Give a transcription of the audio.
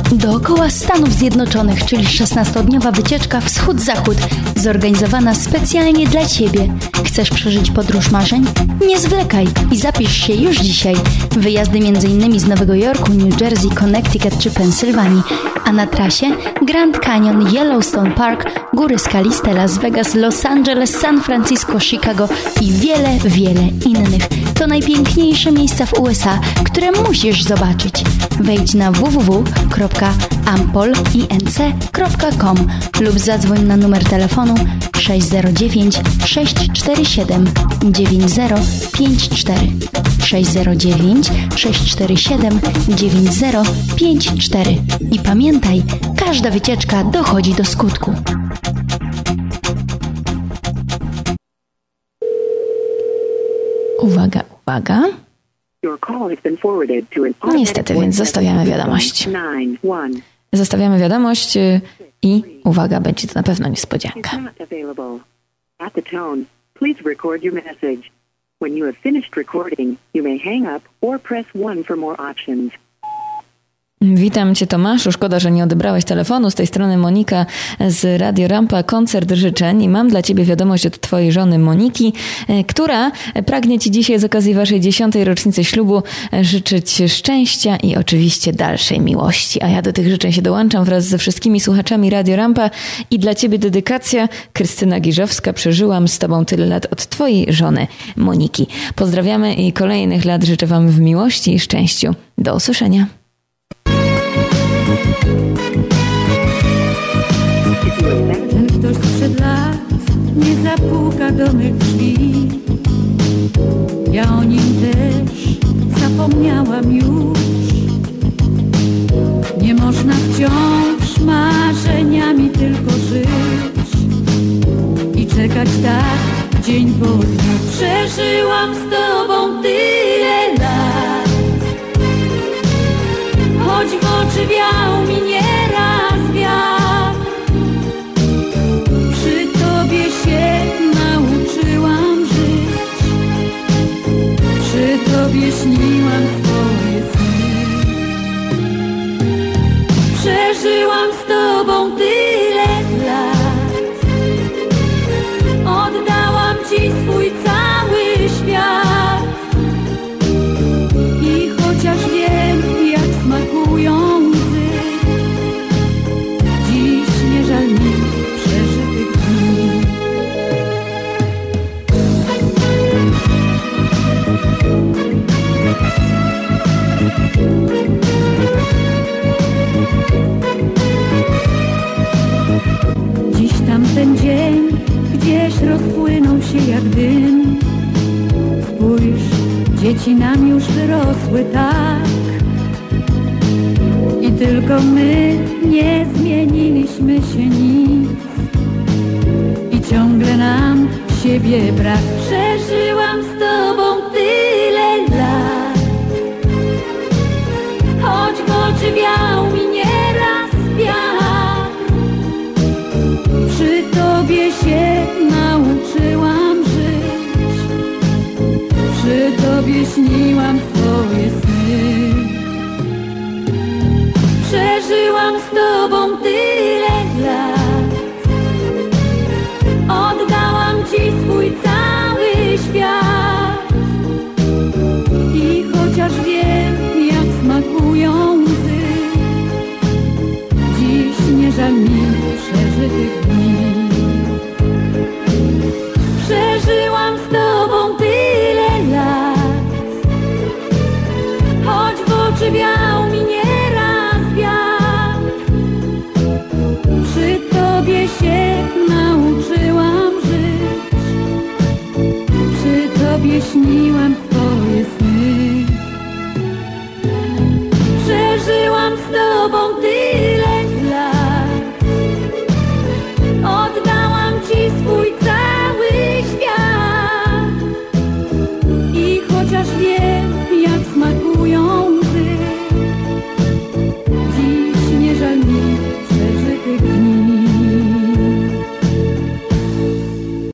Dookoła Stanów Zjednoczonych, czyli 16-dniowa wycieczka wschód-zachód, zorganizowana specjalnie dla Ciebie. Chcesz przeżyć podróż marzeń? Nie zwlekaj i zapisz się już dzisiaj. Wyjazdy m.in. z Nowego Jorku, New Jersey, Connecticut czy Pensylwanii, a na trasie Grand Canyon, Yellowstone Park, góry skaliste, Las Vegas, Los Angeles, San Francisco, Chicago i wiele, wiele innych. To najpiękniejsze miejsca w USA, które musisz zobaczyć. Wejdź na www.ampolinc.com lub zadzwoń na numer telefonu 609 647 9054 609 647 9054 i pamiętaj, każda wycieczka dochodzi do skutku. Uwaga, uwaga. Niestety, więc zostawiamy wiadomość. Zostawiamy wiadomość i uwaga, będzie to na pewno niespodzianka. When you have finished recording, you may hang up or press 1 for more options. Witam Cię, Tomaszu. Szkoda, że nie odebrałeś telefonu. Z tej strony Monika z Radio Rampa, koncert życzeń. I mam dla Ciebie wiadomość od Twojej żony Moniki, która pragnie Ci dzisiaj z okazji Waszej 10. rocznicy ślubu życzyć szczęścia i oczywiście dalszej miłości. A ja do tych życzeń się dołączam wraz ze wszystkimi słuchaczami Radio Rampa i dla Ciebie dedykacja. Krystyna Giżowska. Przeżyłam z Tobą tyle lat od Twojej żony Moniki. Pozdrawiamy i kolejnych lat życzę Wam w miłości i szczęściu. Do usłyszenia. Ten ktoś sprzed lat nie zapuka do mych drzwi. Ja o nim też zapomniałam już. Nie można wciąż marzeniami tylko żyć i czekać tak dzień po dniu. Przeżyłam z tobą tyle lat, choć w oczy wiał mi nieraz wiatr. Się nauczyłam żyć, przy tobie śniłam swoje sny. Przeżyłam z tobą tyle lat, oddałam ci swój cały świat. I chociaż wiem, jak smakują łzy, dziś nie żal mi przeżytych dni. Dziś tamten dzień gdzieś rozpłynął się jak dym. Spójrz, dzieci nam już wyrosły tak i tylko my nie zmieniliśmy się nic i ciągle nam siebie brak. Przeżyłam z tobą tyle lat, choć w oczy wiał mi nieraz wiatr. Przy tobie się nauczyłam żyć, przy tobie śniłam swoje sny. Przeżyłam z tobą tyle lat, oddałam ci swój cały świat. I chociaż wiem, jak smakują łzy, dziś nie żal mi przeżytych dni. Przeżyłam z tobą tyle lat, choć w oczy wiał mi nieraz wiatr. Przy tobie się nauczyłam żyć, przy tobie śniłam twoje sny.